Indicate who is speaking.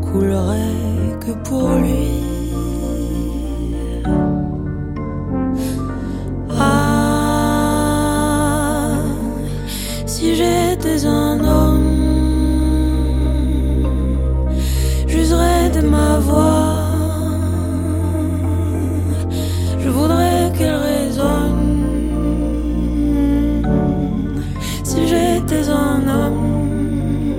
Speaker 1: coulerait que pour lui. Ah, si j'étais un